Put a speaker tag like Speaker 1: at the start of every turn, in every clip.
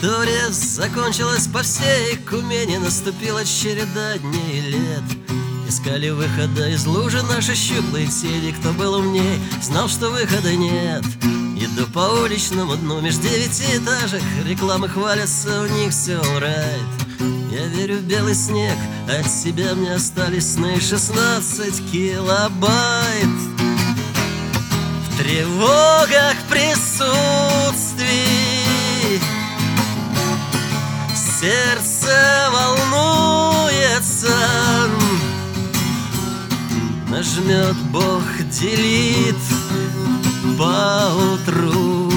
Speaker 1: история закончилась по всей Кумени. Наступила череда дней и лет. Искали выхода из лужи наши щуплые тени. Кто был умней, знал, что выхода нет. Иду по уличному дну меж девятиэтажек. Рекламы хвалятся, у них все alright. Я верю в белый снег, от себя мне остались сны 16 килобайт. В тревогах присутствий сердце волнуется. Нажмет Бог делит поутру.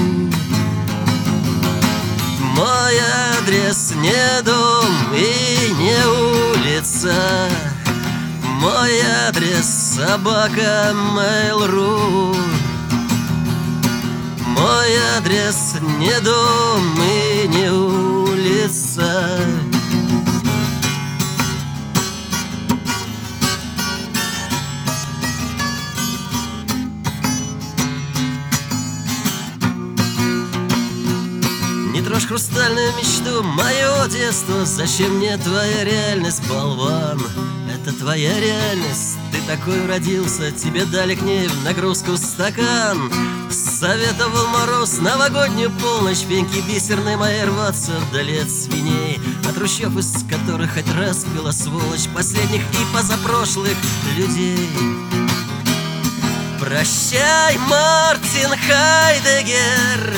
Speaker 1: Мой адрес не дом и не улица. Мой адрес собака Mail.ru. Мой адрес не дом и не улица. Не трожь хрустальную мечту, мое детство. Зачем мне твоя реальность, болван? Это твоя реальность, ты такой родился. Тебе дали к ней в нагрузку стакан. Советовал мороз, новогоднюю полночь. Пеньки бисерной моей рваться вдали от свиней, от ручьев, из которых хоть раз пила сволочь последних и позапрошлых людей. Прощай, Мартин Хайдеггер.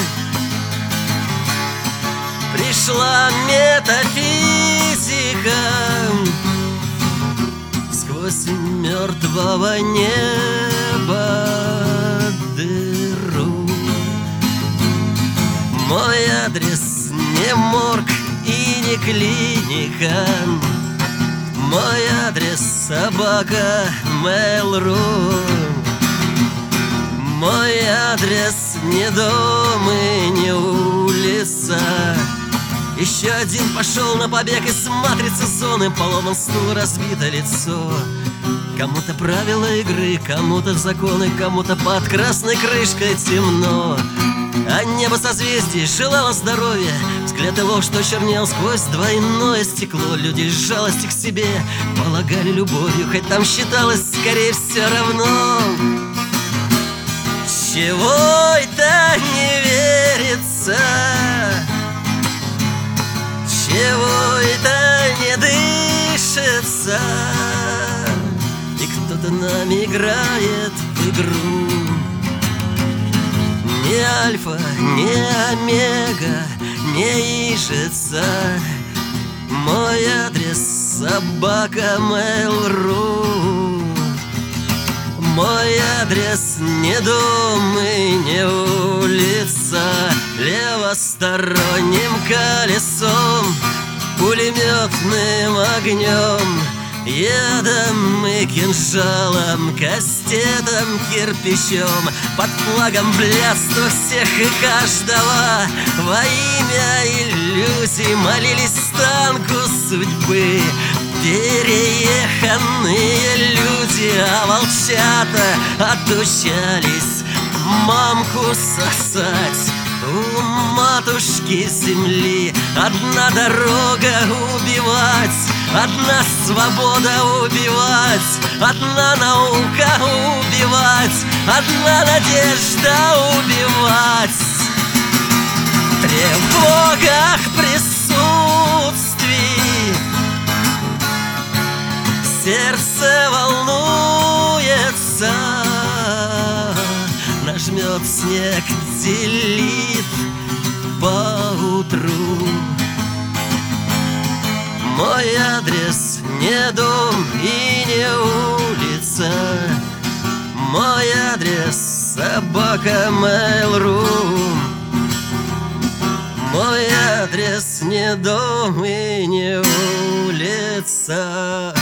Speaker 1: Пришла метафизика сквозь мертвого неба дыру. Мой адрес не морг и не клиника. Мой адрес собака Mail.ru. Мой адрес не дом и не улица. Еще один пошел на побег из матрицы зоны. Поломан стул, разбито лицо. Кому-то правила игры, кому-то законы, кому-то под красной крышкой темно. А небо созвездий желало здоровья. Взгляд его, что чернел сквозь двойное стекло. Люди из жалости к себе полагали любовью, хоть там считалось скорее все равно. Чего это не верится? Чего это не дышится? И кто-то нами играет в игру. Ни альфа, ни омега не ищется. Мой адрес собака Mail.ru. Мой адрес не дом и не улица. Левосторонним колесом, пулеметным огнем, ядом и кинжалом, кастетом, кирпичом, под флагом блядства всех и каждого. Во имя иллюзий молились станку судьбы перееханные люди, а волчата отучались мамку сосать у матушки земли. Одна дорога убивать, одна свобода убивать, одна наука убивать, одна надежда убивать. В тревогах присутствий сердце волнуется. Нажмет снег, делит поутру. Мой адрес не дом и не улица. Мой адрес собака Mail.ru. Мой адрес не дом и не улица.